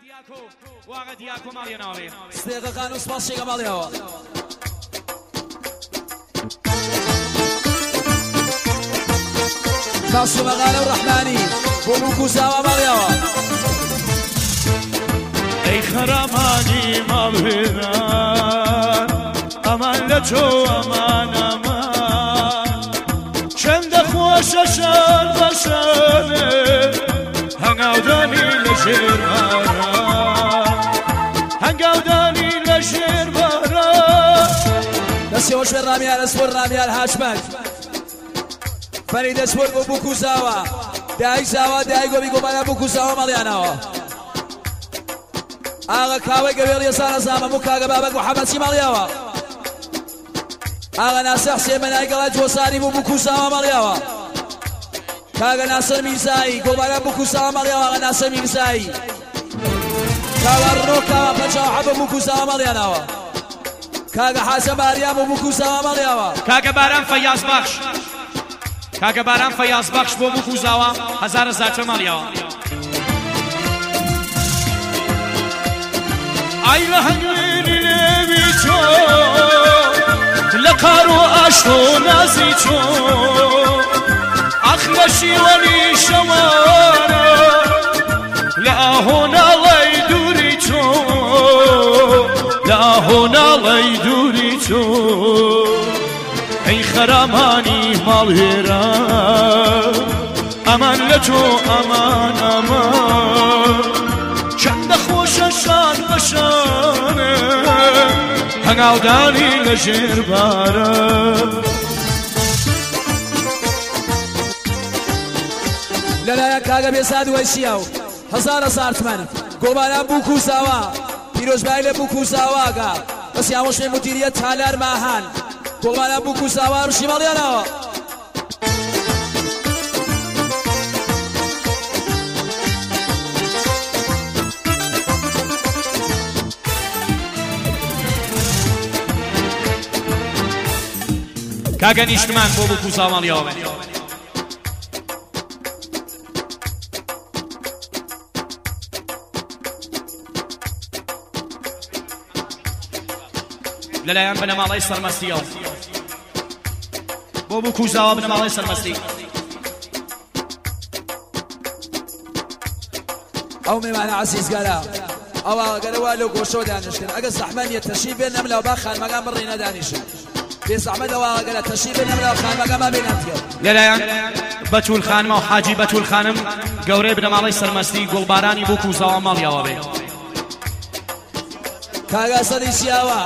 واقع دیاکو مالی ناوی استیقا قانون سپاس شیقا مالی هوا ناصر مغاله الرحماني بوبوكو ساوا مالی هوا ای خرامانی مالهران امان لچو امان امان چند خوش شان بشانه هنگاو دانی لشیر باران هنگاو دانی لشیر باران دستی خوش به رامیال اسپور رامیال هاشمک فرید اسپور بوبوكو ساوا دای ساوا دای گو بیگو بالا بوبوكو ساوا مالیاناوا آقا کاوی قبیلی سانا زاما مکاقا بابک محمد سی مالیاوا آقا ناصر حسین منای قلت وصاری بوبوكو ساوا مالیاوا کاقا ناصر میرزایی گلبالا بوبوكو ساوا مالیاوا آقا ناصر میرزایی کاقا رو کاقا پنچا حبا بوبوكو ساوا مالیاناوا کاقا حسن باریان بوبوكو ساوا مالیاوا کاقا باران فیاض بخش کاقا باران فیاض بخش بوبوكو ساوا هزار زاچه مالیاوا ای لهنگوی نبی چو لقارو اشتو نازی چو اخلشی ولی شوارا لهونا لای دوری چو لهونا لای دوری چو ای خرامانی مالهران امان لچو امان امان چند خوش شان بشانه هنگاو دانی لشیر باران للا کاغا بیساد ویسیاو هزار سارتمن گلبالا بوبوكو ساوا پیروز بایل بوبوكو ساوا گا بس یاموش مدیریت تالار ماهان گلبالا بوبوكو ساوا رو شمالیانا کاغا نیشتمان بوبوكو ساوا مالیاوا للايان بنماڵی سەرمەستیەوە بوبوكو ساوا بنماڵی سەرمەستی او میمان عزیز گەرە ئەوە گەرەوە لەو گۆشۆ دانیشتن ئەگە زەحمەتیە تەشریف بێن نەملاو با خانمەکان بڕینە دانیشن بێ زەحمەتەوە گەرە تەشریف بێن نەملاو خانمەکان با بێنەتیە للايان بەتول خانم و حاجی بەتول خانم گەورەی بنەماڵی سەرمەستی گوڵبارانی بوبوكو ساوا ماڵیاوە بێ کاغا سەدی سیاوە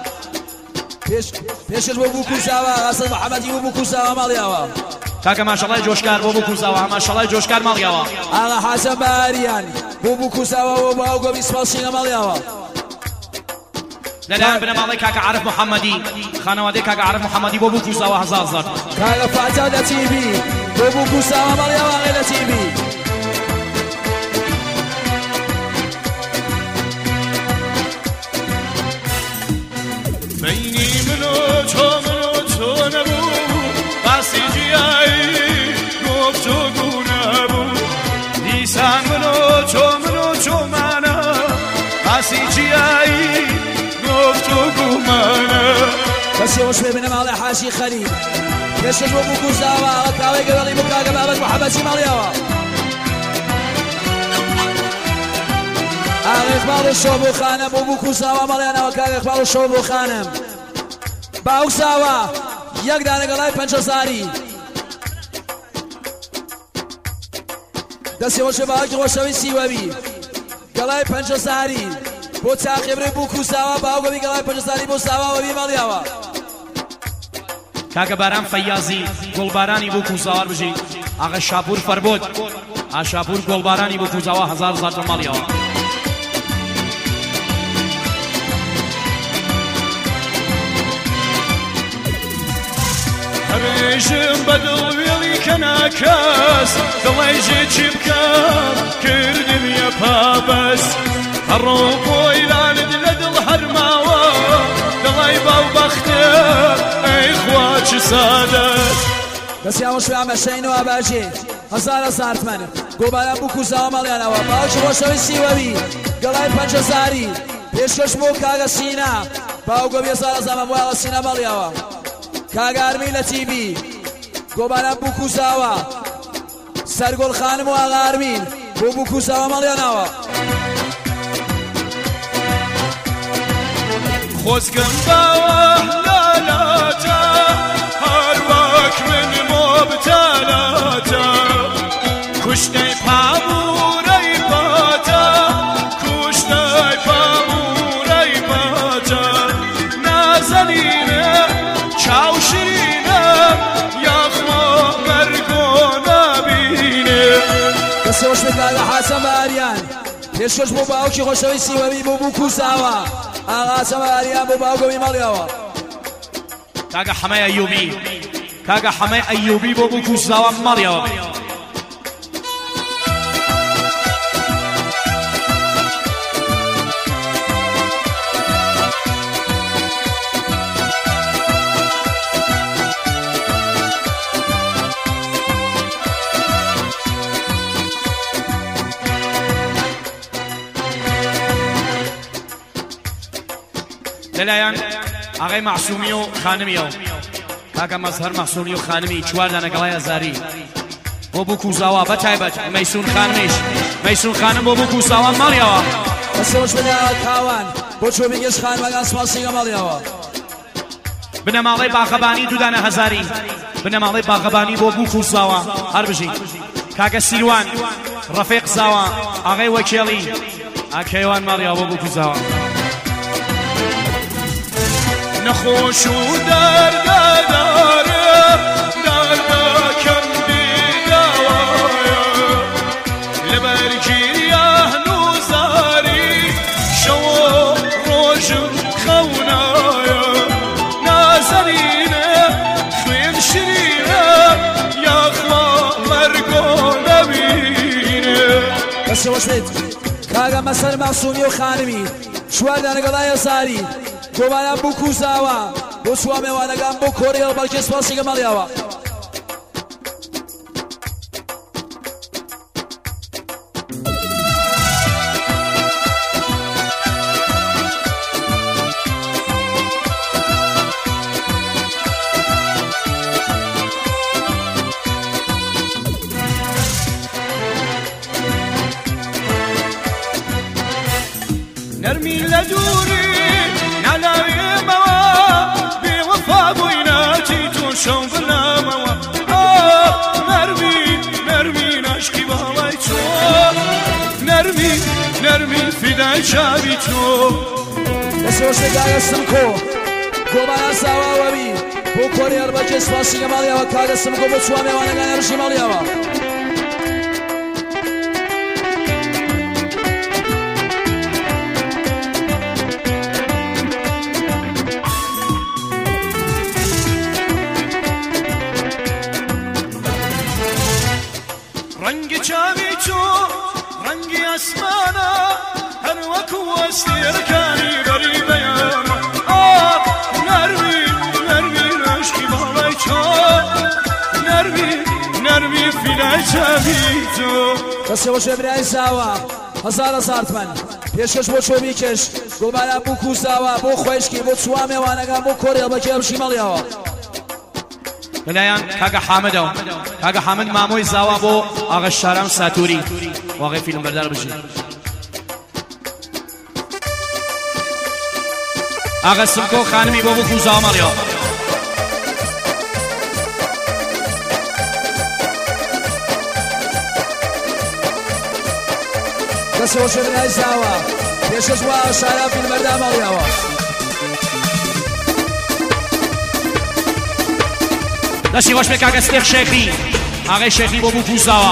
پێشش بوبوكو ساوا حەسەن محەممەدی بوبوكو ساوا ماڵیاوە کاکە ماشەڵای جۆشکار بوبوكو ساوا ماشەڵای جۆشکار ماڵیاوە ئاغا حەسەن باریان بوبوكو ساوا بۆ باو گۆمی سپاسینە ماڵیاوە للايان بنماڵی کاکە عارف محەممەدی خانەوادەی کاکە عارف محەممەدی بوبوكو ساوا هزار کاغا فاتە لە تیڤی بوبوكو ساوا ماڵیاوە لە تیڤی بینی منو تو نبود باسی جیایی گفتگو نبود دیسان منو تو منو باسی جیایی گفتگو منو بس يوش ببنم على حاشي خليل كشش بوبوكو ساوا كاوي قبلي مكاغا بابك محمد سيمالياوا اقبال الشوبو خانم بوبوكو ساوا ماليانا وكاغا اقبال الشوبو خانم باو ساوا یک دانه گلای 5000 دستی وش باوی خوشوی سیوابی گلای 5000 بو تعقیب بوبوكو ساوا باو گوی گلای 5000 بو ساوا و بی مالیاوا کاکە باران فەیازی گوڵبارانی بوبوكو ساوا بژی ئاغا شاپور فەربۆت ئاشاپور گوڵبارانی بوبوكو ساوا هزار مالیاوە هەرێژم بەدڵ وێڵی کە ناکەس دڵێژێ چی بکەم کردمیە پابەست هەڕۆ بۆی لانت لە دڵ هەرماوە دڵی باو بەختە ئەی خوا چ سادە دەستی ئەوە شوێ ئەمە شەین و ئاباژێ هەزار تمەنە گۆباران بوو کوزاوە مەڵیانەوە باوکی خۆشەوی سیوەوی گەڵای 5,000 پێشکەش بۆ کاگە سینا باوگە 20,000 زەمە وایڵە سینا مەڵیاوە کاگە ئەرمی لە تیبی گۆباران بوو کوزاوە سەرگۆڵ خانم و ئاغا ئەرمین بۆ بوو کوزاوە مەڵیانەوە خۆزگەم باوە لالاجە هەروەک من مۆبتەلاجە کوشتەی پامورەی پاتە کوشتەی پامورەی پاتە نازەنینە چاوشینە یاخمە مەرگۆ نەبینێ دەستەوەش بکاگە حەسەن بەهاریان پێشکەش بۆ باوکی خۆشەوی سیوەوی بۆ بوو کوزاوە ئاغا حەسەن بەهاریان بۆ باوگەوی مەڵیەوە کاگە حەمەی ئەیوبی کاگە حەمەی ئەیوبی بۆ بوو کوزاوە مەڵیەوە لەلایەن ئاغای مەعسوومی و خانمیەوە کاکە مەزهەر مەحسوومی و خانمی چواردانە گەڵای ئەزاری بۆ بوو کوزاوە بە تایبەت مەیسون خانمیش مەیسون خانم بۆ بوو کوزاوە مەڵیەوە دەستەوەش بدایە تاوان بۆ چۆبیگەش خانمەکان سپاسیگە مەڵیەوە بنەماڵەی باغەبانی دوودانە هەزاری بنەماڵەی باغەبانی بۆ بوو کوزاوە هەر بژی کاکە سیروان ڕەفیق زاوە ئاغای وەکێڵی ئاکەیوان مەڵیەوە بۆ بوو کوزاوە نەخۆش و دەردەدارە دەردەکەم بیداوایە لەبەرگیریان و زاری شەوە ڕۆژم خەونایە نازەنینە خوێن شیرینە یاخوا مەرگۆ نەبینێ دەستەوەش بێت کاگە مەسەر مەعسوومی و خانمی چواردانە گەڵای ئەزاری گۆباران بوو کوزاوە بۆ چوار میوانەکان بۆ کۆریەوە بەڵکێ سپاسیگە مەڵیاوە نەرمی لە دووری نەلاوێمەوە بێوەفا بووینەتی تۆ شەو بنامەوە نەرمی ناشکی باڵای تۆ نەرمی فیدای چاوی تۆ دەستەوەش بێگایە سمکۆ گۆباران ساواوەوی بۆ کۆریەر بەڵکێ سپاسیگە مەڵیاوە کاگە سمکۆ بۆ چوار میوانەکان هەرشی مەڵیاوە ڕەنگی چاوی تۆ ڕەنگی ئەسمانە هەر وەکو وەستێرەکانی بەری بەیانە نەرمی ناشکی باڵای تۆ نەرمی فیلای چاوی تۆ دەستەوەش ئێبرای ساوە 1000 تومەن پێشکەش بۆ چۆبیکەش گۆباران بوو کوزاوە بۆ خۆشکی بۆ چوار میوانەکان بۆ کۆریەڵ بەکێ هەرشی مەڵیاوە لەلایەن کاگە حامدەوە کاگە حامد مامۆی زاوە بۆ ئاغا شاران ساتووری واقعی فیلم بەردار بژی ئاغا سمکۆ خانمی بۆ بوو کوزاوە مەڵیەوە دەستەوەش ئێبرای ساوە پێشکەش بۆ ئاغا شاران فیلم بەردار مەڵیاوە دەستی خۆش بێ کاگە ستێق شێخی ئاغای شێخی بۆ بوو کوزاوە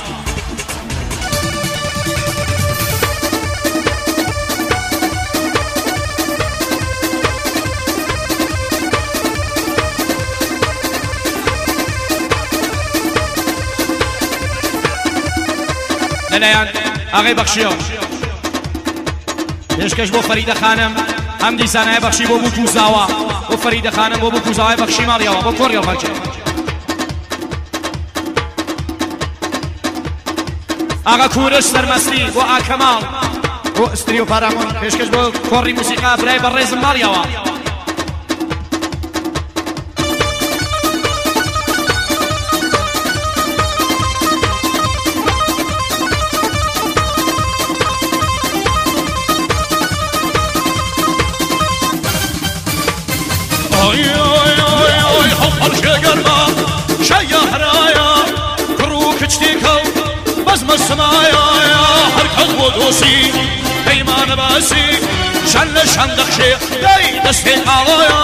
لەلایەن ئاغای بەخشیەوە پێشکەش بۆ فەریدە خانم هەم دیزانایە بەخشی بۆ بوو کوزاوە بۆ فەریدە خانم بۆ بوو کوزاوای بەخشی ماڵیەوە بۆ کۆڕیەڵ بەڵکێ ئاغا کوورش سەرمەستی بۆ ئاکەماڵ بۆ ئستری و پارامۆن پێشکەش بۆ کۆڕی موسیقا برای بەڕێزم ماڵیەوە السمايا هركض ودوسي ايمان باسي شن شندق شيخ داي دستي عليا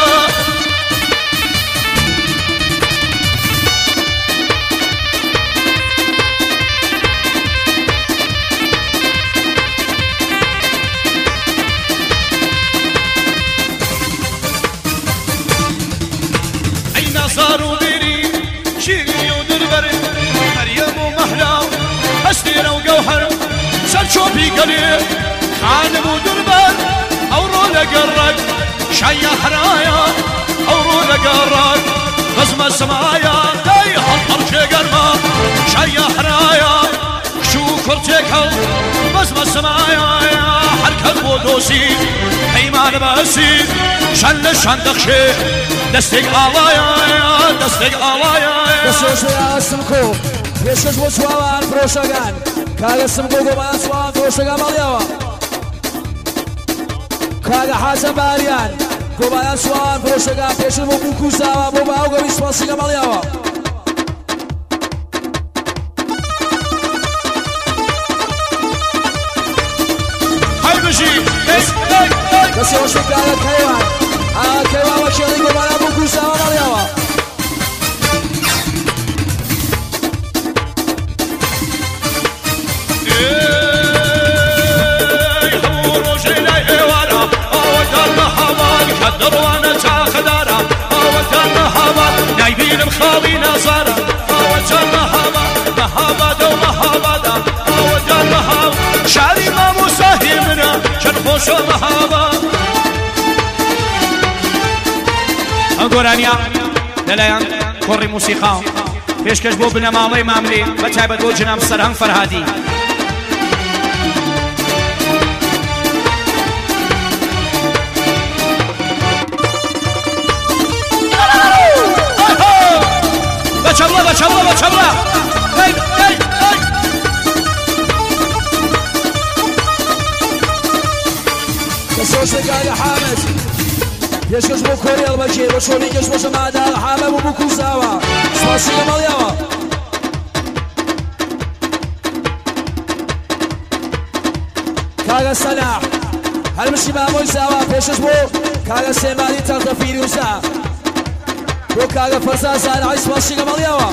اين صاروا بيري شيري ودربري مريم ومهلا أستيرة وجوهر سرشوبي قليل خانم ودربان أورو لقرق شايا حرايا أورو لقرق غزم السمايا داي هالطر شي قرما شايا حرايا شو كرتكل غزم السمايا حركة ودوسي هيمان باسي شن شندق شي دستك علايا دستك علايا دستوش يا سمكو پێشکەش بۆ چواوان فرۆشەکان کاگە سمگۆ گۆمانە چواوان فرۆشەکان مەڵیەوە کاگە حاجە باریان گۆمانە چواوان فرۆشەکان پێشکەش بۆ بووکوزاوە بۆ باوگەوی سپاسیگە مەڵیەوە کەسی هۆشی کاگە کەیوان ئاگە کەیوان وەکێڵی گۆمانە بووکوزاوە مەڵیەوە دروانة خدارة وتانا هابا نايبين مخاوي نظارة وتانا هابا مهابا دو مهابا وتانا هابا شعري ما مساهمنا شنخوش مهابا ئەگۆرانیا لەلایەن کۆڕی موسیقا پێشکەش بۆ بنەماڵەی ماملێ بەتایبەت بۆ جناب سەرهەنگ فەرهادی بچەڵە کەسۆشێکاگە حامد پێشکەش بۆ کۆری هەڵبەکێ بۆ چۆنی کەش بۆ شەمادا حامە بۆ بکوزاوە سپاسیگە مەڵیەوە کاگە سەلاح هەرمشی مامۆی زاوە پێشکەش بۆ کاگە سێمانی تەختەفیری وزا بۆ کاگە فەرزا زانعی سپاسیگە مەڵیەوە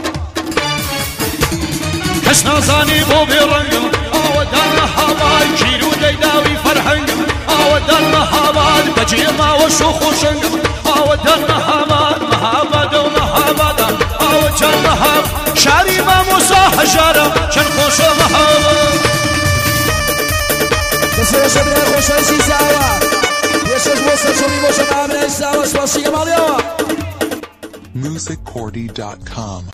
کەس نازانی بۆ بێڕەنگم ئاوەدان مەهاباد گیر و دەیداوی فەرهەنگم ئاوەدان مەهاباد بەجێ ماوە شۆخ و شەنگم ئاوەدان مەهاباد مەهابادە و مەهابادە ئاوەجان مەهاب شاری مامۆسا هەژارە چەند خۆشە مەهابە کەسێشە برای خۆشەویستی زاوە پێشکەش بۆ سەرچۆنی بۆ شەمامرای زاوە سپاسیگە مەڵیەوە musiccordy.com